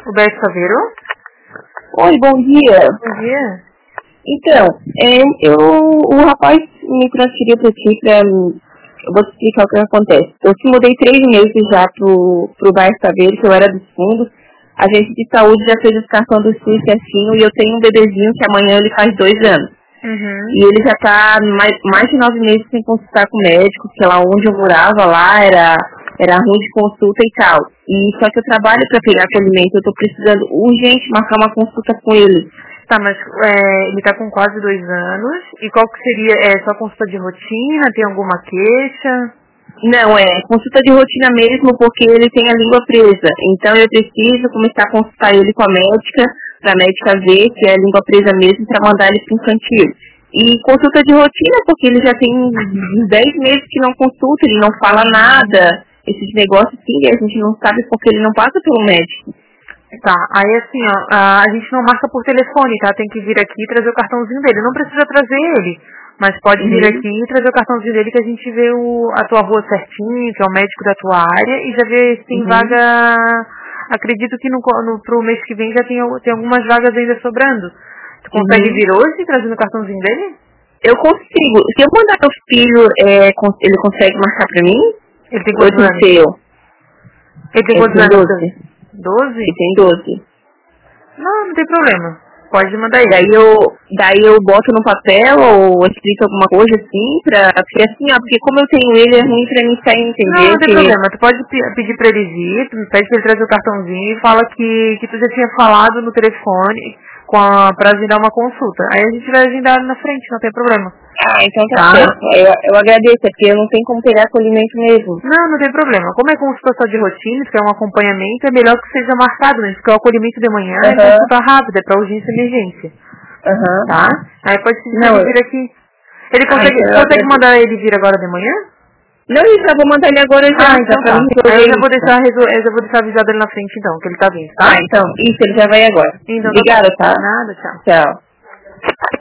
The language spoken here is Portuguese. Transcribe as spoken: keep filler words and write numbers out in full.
O Beto Saveiro? Oi, bom dia. Bom dia. Então, é, eu, o rapaz me transferiu para ti para... Eu vou te explicar o que acontece. Eu te mudei três meses já pro, pro bairro Saveiro, que eu era dos fundos. A agente de saúde já fez a cartão do SUS certinho e eu tenho um bebezinho que amanhã ele faz dois anos. Uhum. E ele já está mais, mais de nove meses sem consultar com o médico, porque lá onde eu morava, lá era, era ruim de consulta e tal. E só que eu trabalho para pegar acolhimento, eu estou precisando urgente marcar uma consulta com ele. Tá, mas é, ele tá com quase dois anos. E qual que seria? É só consulta de rotina? Tem alguma queixa? Não, é consulta de rotina mesmo, porque ele tem a língua presa. Então eu preciso começar a consultar ele com a médica, para a médica ver se é a língua presa mesmo, para mandar ele para o infantil. E consulta de rotina, porque ele já tem dez meses que não consulta, ele não fala nada. Esses negócios, sim, a gente não sabe porque ele não passa pelo médico. Tá, aí assim, ó, a gente não marca por telefone, tá? Tem que vir aqui e trazer o cartãozinho dele. Não precisa trazer ele, mas pode vir Uhum. aqui e trazer o cartãozinho dele que a gente vê o, a tua rua certinho, que é o médico da tua área, e já vê se tem Uhum. vaga. Acredito que no, no, pro mês que vem já tem, tem algumas vagas ainda sobrando. Tu consegue Uhum. vir hoje trazendo o cartãozinho dele? Eu consigo. Se eu mandar meu filho, é, ele consegue marcar pra mim? Ele tem Ou quantos tem anos? seu? Ele tem Ele quantos tem anos? doze. Doze? Ele tem doze. Não, não tem problema. Pode mandar ele. Daí eu, daí eu boto no papel ou escrito alguma coisa assim, pra, porque assim, ó, porque como eu tenho ele, é ruim pra mim sair, Não, entender? não tem Que, problema. Tu pode pe- pedir pra ele vir, tu pede pra ele trazer o cartãozinho e fala que, que tu já tinha falado no telefone com a, pra agendar uma consulta. Aí a gente vai agendar na frente, não tem problema. ah, então tá, Tá? certo. Eu, eu agradeço, é porque eu não tenho como pegar acolhimento mesmo. Não, não tem problema. Como é consulta só de rotina, que é um acompanhamento, é melhor que seja marcado, né? Porque o acolhimento de manhã é Aham. consulta rápida, é pra urgência e emergência. Aham. Tá? Aí pode pedir pra Não, ele eu- vir aqui. Ele ah, consegue, então eu consegue agradeço. mandar ele vir agora de manhã? Não, isso, eu vou mandar ele agora já, Ah, já então pra tá. mim Aí resolver eu já vou isso. deixar, resol- eu já vou deixar avisado ele na frente então, que ele tá vindo, tá? Ah, então, isso, ele já vai agora. Então tá bom. Obrigada, tá? Nada, tchau. Tchau.